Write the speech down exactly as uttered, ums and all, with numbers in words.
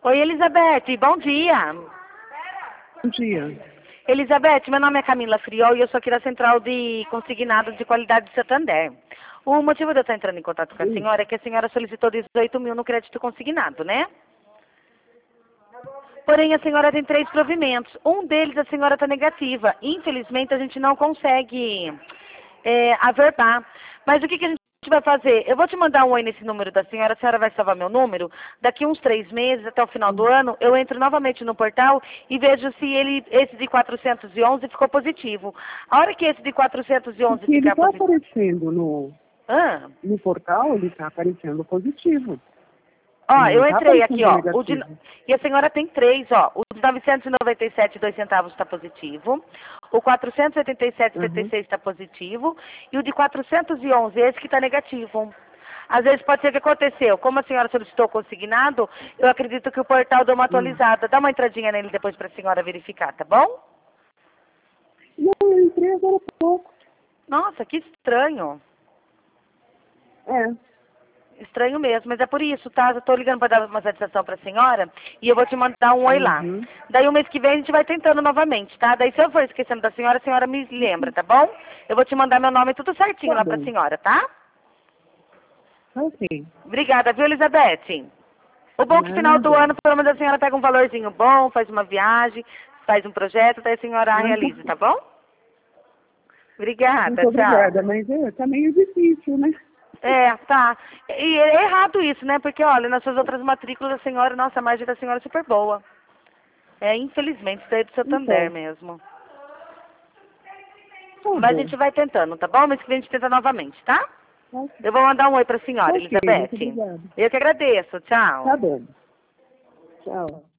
Oi, Elizabeth, bom dia. Bom dia. Elizabeth, meu nome é Camila Friol e eu sou aqui da Central de Consignados de Qualidade de Santander. O motivo de eu estar entrando em contato com a senhora é que a senhora solicitou dezoito mil no crédito consignado, né? Porém, a senhora tem três provimentos. Um deles a senhora está negativa. Infelizmente, a gente não consegue é, averbar. Mas o que, que a gente vai fazer? Eu vou te mandar um oi nesse número da senhora, a senhora vai salvar meu número. Daqui uns três meses, até o final do ano, eu entro novamente no portal e vejo se ele, esse de quatrocentos e onze ficou positivo. A hora que esse de quatrocentos e onze Porque ele ficar está positivo... aparecendo no, Ah. no portal, ele está aparecendo positivo. Ó, Ele eu não tá entrei aqui, aparecendo ó. O de, negativo. e a senhora tem três, ó. O de novecentos e noventa e sete e dois centavos está positivo. O quatrocentos e oitenta e sete e setenta e Uhum. seis está positivo. E o de quatrocentos e onze, esse que está negativo. Às vezes pode ser que aconteceu. Como a senhora solicitou consignado, eu acredito que o portal deu uma Hum. atualizada. Dá uma entradinha nele depois para a senhora verificar, tá bom? Não, eu entrei agora há pouco. Nossa, que estranho. É. Estranho mesmo, mas é por isso, tá? Eu tô ligando para dar uma satisfação para a senhora e eu vou te mandar um oi lá. Uhum. Daí o mês que vem a gente vai tentando novamente, tá? Daí se eu for esquecendo da senhora, a senhora me lembra, tá bom? Eu vou te mandar meu nome tudo certinho Tá lá para a bom. senhora, tá? Tá ok. Obrigada, viu, Elizabeth? O bom é que final do Nada. ano, pelo menos a senhora pega um valorzinho bom, faz uma viagem, faz um projeto, daí a senhora realiza, tá bom? Obrigada, Muito tchau. obrigada, mas é, tá meio difícil, né? É, tá. E é errado isso, né? Porque, olha, nas suas outras matrículas, a senhora, nossa, a margem da senhora é super boa. É, infelizmente, isso daí é do Santander Então, mesmo. tá Mas a bom. gente vai tentando, tá bom? Mas que a gente tenta novamente, tá? Tá ok, Eu vou mandar um oi pra tá senhora, ok, muito Elizabeth. obrigada. Eu que agradeço. Tchau. Tá bom. Tchau.